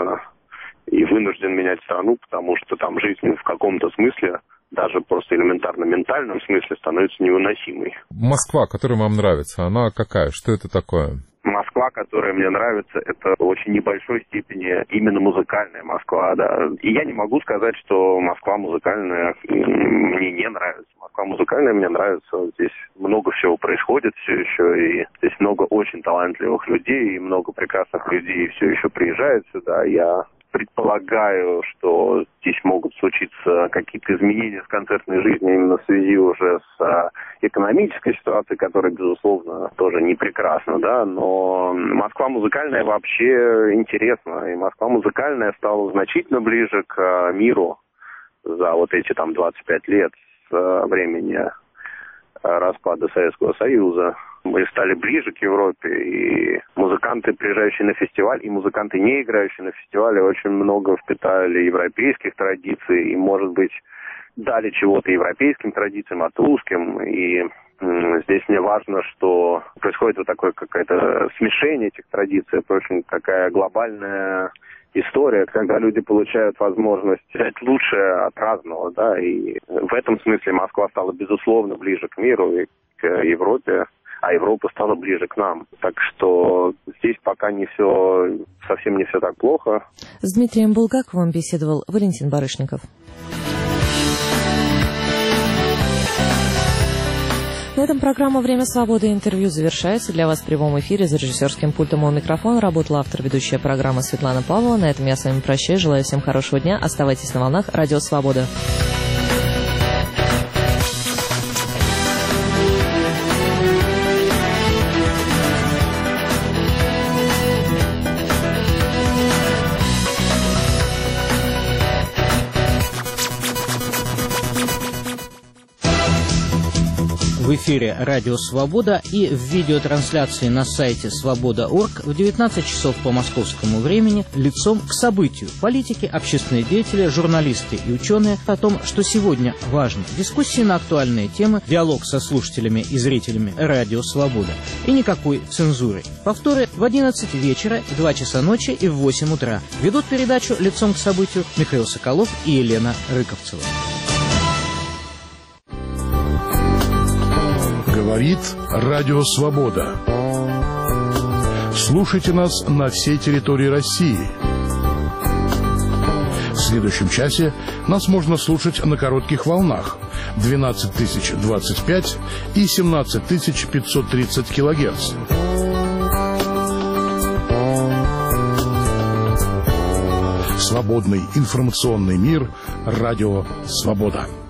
и вынужден менять страну, потому что там жизнь в каком-то смысле, даже просто элементарно ментальном смысле, становится невыносимой. Москва, которая вам нравится, она какая? Что это такое? Москва, которая мне нравится, это в очень небольшой степени именно музыкальная Москва, да. И я не могу сказать, что Москва музыкальная мне не нравится. Москва музыкальная мне нравится. Здесь много всего происходит все еще, и здесь много очень талантливых людей, и много прекрасных людей все еще приезжают сюда. Я предполагаю, что здесь могут случиться какие-то изменения в концертной жизни именно в связи уже с экономической ситуацией, которая, безусловно, тоже не прекрасна, да, но Москва музыкальная вообще интересна, и Москва музыкальная стала значительно ближе к миру за вот эти там двадцать пять лет с времени распада Советского Союза. Мы стали ближе к Европе, и музыканты, приезжающие на фестиваль, и музыканты, не играющие на фестивале, очень много впитали европейских традиций, и, может быть, дали чего-то европейским традициям, от русским, и м- здесь мне важно, что происходит вот такое какое-то смешение этих традиций, это очень такая глобальная история, когда люди получают возможность взять лучшее от разного, да, и в этом смысле Москва стала, безусловно, ближе к миру и к Европе, а Европа стала ближе к нам. Так что здесь пока не все, совсем не все так плохо. С Дмитрием Булгаковым беседовал Валентин Барышников. этом программа «Время свободы» интервью завершается. Для вас в прямом эфире за режиссерским пультом у микрофона работала автор ведущая программы Светлана Павлова. На этом я с вами прощаюсь. Желаю всем хорошего дня. Оставайтесь на волнах Радио Свобода. В эфире «Радио Свобода» и в видеотрансляции на сайте свобода точка орг в девятнадцать часов по московскому времени лицом к событию. Политики, общественные деятели, журналисты и ученые о том, что сегодня важно. Дискуссии на актуальные темы, диалог со слушателями и зрителями «Радио Свобода». И никакой цензуры. Повторы в одиннадцать вечера, в два часа ночи и в восемь утра. Ведут передачу лицом к событию Михаил Соколов и Елена Рыковцева. Говорит Радио Свобода. Слушайте нас на всей территории России. В следующем часе нас можно слушать на коротких волнах двенадцать тысяч двадцать пять и семнадцать тысяч пятьсот тридцать килогерц. Свободный информационный мир. Радио Свобода.